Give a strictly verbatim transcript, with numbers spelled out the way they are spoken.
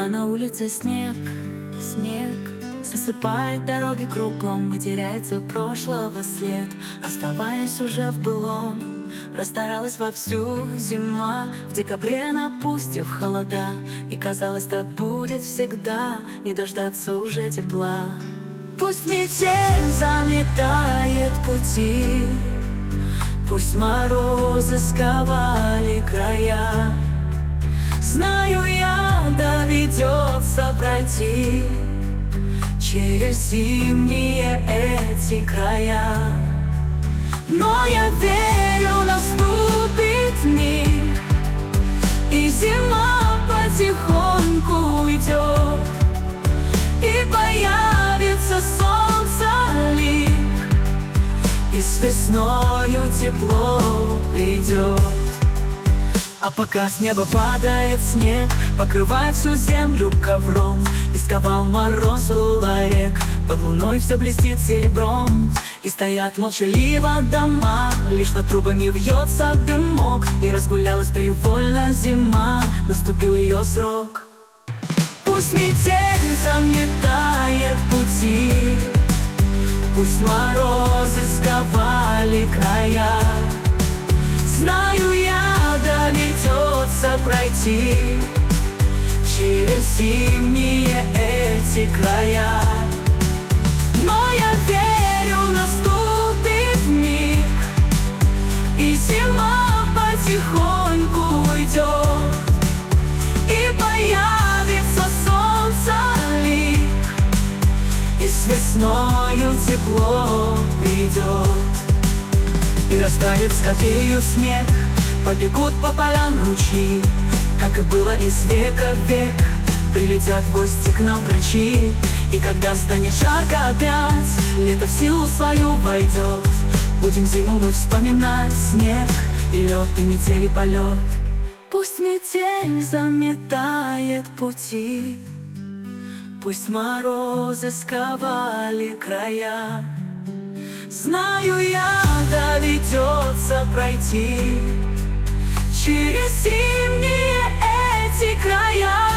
А на улице снег, снег засыпает дороги кругом и теряется прошлого след, оставаясь уже в былом. Расстаралась вовсю зима, в декабре напустив холода, и казалось, так будет всегда, не дождаться уже тепла. Пусть метель заметает пути, пусть морозы сковали края, знаю я, доведется пройти через зимние эти края. Но я верю, наступит миг, и зима потихоньку уйдет, и появится солнце лик, и с весною тепло придет. А пока с неба падает снег, покрывает всю землю ковром, и сковал мороз у ларек, под луной все блестит серебром. И стоят молчаливо дома, лишь над трубами вьется дымок, и разгулялась привольно зима, наступил ее срок. Пусть метель заметает пути, пусть морозы сковали края, знаю я, доведется пройти через зимние эти края. Но я верю, наступит миг, и зима потихоньку уйдет, и появится солнце лик, и с весною тепло придет. И растает скотею снег, побегут по полям ручьи, как и было из века в век, прилетят в гости к нам врачи. И когда станет жарко опять, лето в силу свою войдет, будем зиму мы вспоминать, снег и лед, и метель, и полет. Пусть метель заметает пути, пусть морозы сковали края, знаю я, доведется пройти через зимние эти края.